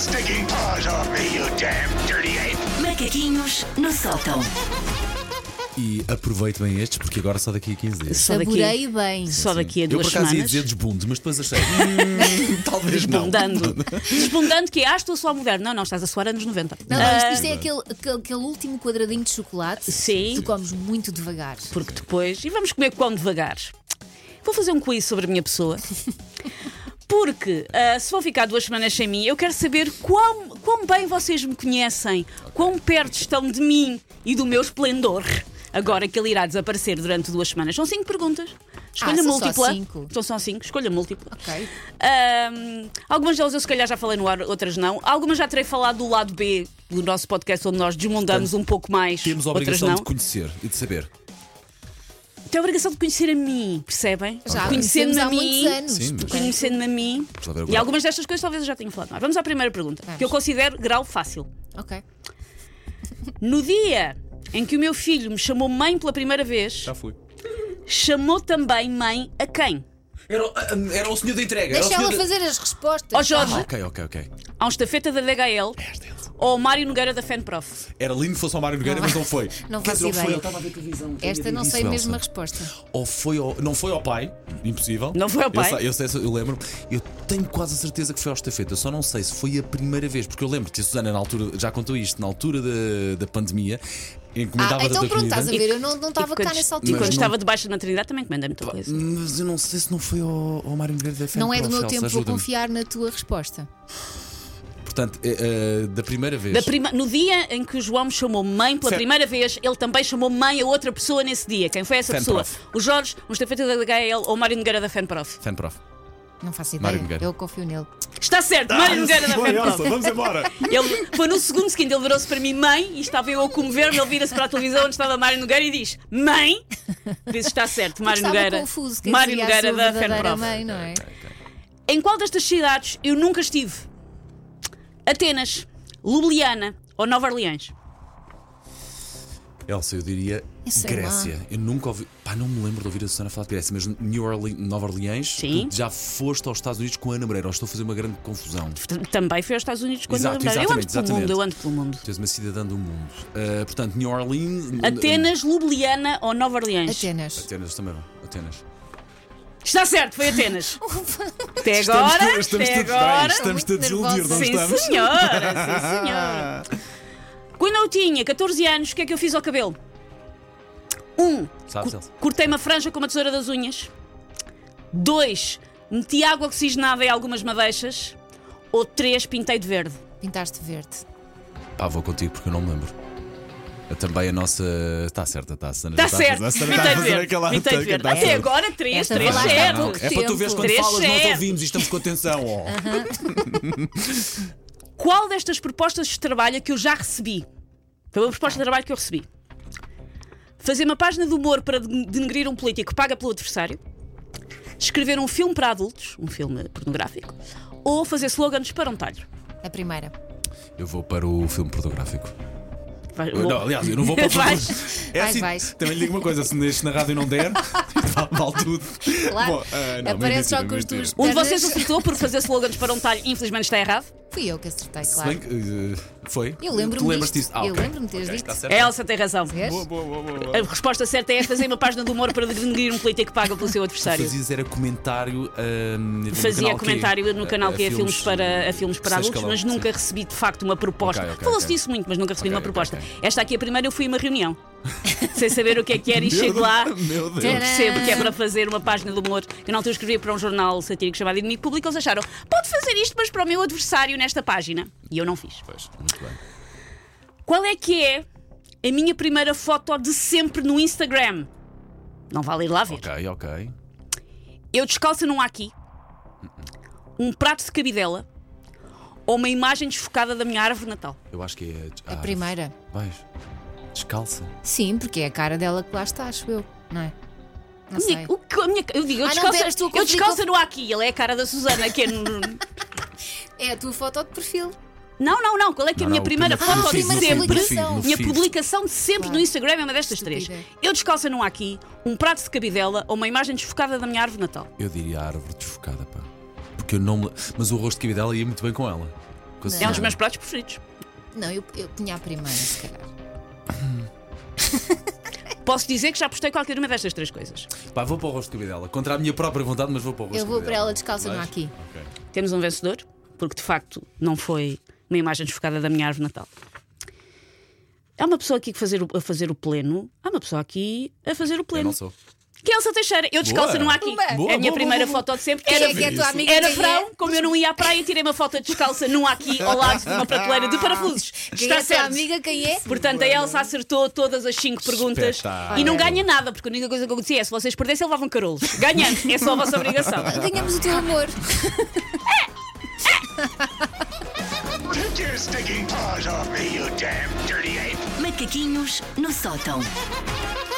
stinking paws off me, you damn dirty ape! Macaquinhos no sótão. E aproveito bem estes porque agora só daqui a 15 dias. Só daqui, Saborei bem. só daqui a Eu duas por acaso ia semanas. dizer desbunde, mas depois achei. Talvez não. Desbundando que estou só moderno. Não, estás a soar anos 90. Não, não, isto é aquele último quadradinho de chocolate Sim. que tu comes muito devagar. Porque depois. E vamos comer quão devagar. Vou fazer um quiz sobre a minha pessoa. Porque se vão ficar 2 semanas sem mim, eu quero saber quão bem vocês me conhecem, quão perto estão de mim e do meu esplendor. Agora que ele irá desaparecer durante 2 semanas. São 5 perguntas. Escolha são múltipla. só 5. São só 5. Escolha múltipla. Ok. Algumas delas eu se calhar já falei no ar, outras não. Algumas já terei falado do lado B do nosso podcast, onde nós desmontamos um pouco mais. Temos a outras obrigação não. de conhecer e de saber. Tenho a obrigação de conhecer a mim, percebem? Já Conhecendo-me conhecemos a há muitos mim. anos. Sim, portanto, Conhecendo-me a mim. Vamos lá ver E agora. algumas destas coisas talvez eu já tenha falado. Mas vamos à primeira pergunta, Vamos. que eu considero grau fácil. Ok. No dia em que o meu filho me chamou mãe pela primeira vez, Já fui. chamou também mãe a quem? Era o senhor da entrega. Deixa ela fazer as respostas. Ó Jorge, Ok. há um estafeta da DHL ou o Mário Nogueira da FanProf? Era lindo que fosse ao Mário Nogueira, mas não foi. Não Quer faço dizer, ideia. eu estava a ver televisão. Esta não sei mesmo a resposta. Ou foi não foi ao pai, impossível. Não foi ao pai? Eu lembro. Eu tenho quase a certeza que foi ao estafeta. Eu só não sei se foi a primeira vez, porque eu lembro que a Susana na altura já contou isto, na altura da pandemia, encomendava da Então tua pronto, comida. estás a ver? Eu não estava cá nessa E altura. quando estava debaixo da maternidade também comandei muita coisa. Mas eu não sei se não foi ao Mário Nogueira da FanProf. Não é do meu Elsa, tempo, vou ajuda-me. confiar na tua resposta. Portanto, da primeira vez. No dia em que o João me chamou mãe pela Certo. primeira vez, ele também chamou mãe a outra pessoa nesse dia. Quem foi essa FanProf. pessoa? O Jorge, um estafeta da DHL ou o Mário Nogueira da FanProf? FanProf. Não faço Mário ideia. Nogueira. Eu confio nele. Está certo, Mário Nogueira da FanProf. Vamos embora. Ele foi no segundo seguinte, ele virou-se para mim, mãe, e estava eu a comover-me, ele vira-se para a televisão onde estava Mário Nogueira e diz, mãe? Diz, está certo, Mário Estava Nogueira. confuso. Quem Mário seria Nogueira a sua da verdadeira FanProf. mãe, não é? Em qual destas cidades eu nunca estive? Atenas, Ljubljana ou Nova Orleans? Elsa, eu diria Eu sei Grécia. Eu nunca ouvi. Pá, não me lembro de ouvir a Susana falar de Grécia, mas Nova Orleans, Sim. tu já foste aos Estados Unidos com a Ana Moreira. Ou estou a fazer uma grande confusão. Também foi aos Estados Unidos quando Exato, eu ando pelo exatamente. mundo, eu ando pelo mundo. Tu és uma cidadã do mundo. Portanto, New Orleans. Atenas, Ljubljana ou Nova Orleans? Atenas. Atenas também. Atenas. Está certo, foi Atenas. Até agora, até agora. Estamos-te a Muito desiludir, não Sim, estamos? senhora, sim, senhora. Quando eu tinha 14 anos, o que é que eu fiz ao cabelo? Sabes, Elsa? Cortei uma franja com uma tesoura das unhas. 2, meti água oxigenada em algumas madeixas. Ou 3, pintei de verde. Pintaste verde. Pá, vou contigo porque eu não me lembro. Também a nossa. Está certa, está. Está certo, pintei de verde. Pintei de verde. Até agora 3, Esta 3 falaste há certo. pouco É para tu veres quando Três falas, nós certo. ouvimos e estamos com atenção. Oh. Qual destas propostas de trabalho é que eu já recebi? Foi uma proposta de trabalho que eu recebi. Fazer uma página de humor para denegrir um político que paga pelo adversário. Escrever um filme para adultos, um filme pornográfico. Ou fazer slogans para um talho. A primeira. Eu vou para o filme pornográfico. Vai- Não, aliás, eu não vou para o Vais. É assim, Vais. também lhe digo uma coisa: se neste na rádio não der, vale tudo. Claro. Bom, não, Aparece só mentira, com as mentira. tuas Um de pernas. vocês acertou por fazer slogans para um talho, infelizmente está errado. Fui eu que acertei, Se claro. bem que, foi? Eu Tu lembro-me lembras-te disto. disso? Eu ok. lembro-me de teres Ok, dito. está certo. A Elsa tem razão. Vês? Boa. A resposta certa é fazer uma página de humor para denegrir um político que paga pelo seu adversário. Fazias era comentário. no Fazia canal Q. comentário no canal que é filmes para seis adultos, escalão, mas sim. nunca recebi de facto uma proposta. Ok, ok, Falou-se ok. disso muito, mas nunca recebi Ok, uma ok, proposta. ok. Esta aqui é a primeira, eu fui a uma reunião sem saber o que era e chego lá. Meu Deus. Eu percebo que é para fazer uma página de humor. Eu não escrevia para um jornal satírico chamado Inimigo Público. Eles acharam, pode fazer isto, mas para o meu adversário nesta página. E eu não fiz. Pois, muito bem. Qual é que é a minha primeira foto de sempre no Instagram? Não vale ir lá ver. Ok. Eu descalça num aqui, um prato de cabidela ou uma imagem desfocada da minha árvore de Natal. Eu acho que é. A primeira. Vais. Descalça. Sim, porque é a cara dela que lá está, acho eu. Não é? Não sei. Eu digo, não, pera, estou a eu confundir descalça com- no aqui. Ele é a cara da Susana, que é É a tua foto de perfil. Não. Qual é que é a minha primeira foto de primeira sempre? publicação. Minha publicação de sempre Claro. no Instagram é uma destas três. Estúpida. Eu descalça num aqui, um prato de cabidela ou uma imagem desfocada da minha árvore de Natal. Eu diria a árvore desfocada, pá. Porque eu não me. Mas o rosto de cabidela ia muito bem com ela. com a É um senhora. dos meus pratos preferidos. Não, eu punha a primeira, se calhar. Posso dizer que já postei qualquer uma destas 3 coisas. Pá, vou para o rosto de cabidela. Contra a minha própria vontade, mas vou para o rosto Eu de vou cabidela. para ela descalça no Vais? aqui. Ok. Temos um vencedor, porque de facto não foi uma imagem desfocada da minha árvore de Natal. Há uma pessoa aqui a fazer o pleno. Há uma pessoa aqui a fazer o Eu pleno. não sou. Que é Elsa Teixeira. Eu descalça Boa. não há aqui. Boa, É a minha boa, primeira boa, foto de sempre. Quem Era, é que é a tua amiga? era Quem verão, é? como eu não ia à praia, tirei uma foto descalça num aqui ao lado de uma prateleira de parafusos. Quem Está é a tua certo. amiga? Quem é? Portanto, a Elsa acertou todas as 5 perguntas Espetáculo. e não ganha nada, porque a única coisa que acontecia é se vocês perdessem, levavam carolos. Ganhando, é só a vossa obrigação. Ganhamos o teu amor. Take your stinking paws off me, you damn dirty ape! Macaquinhos no sótão.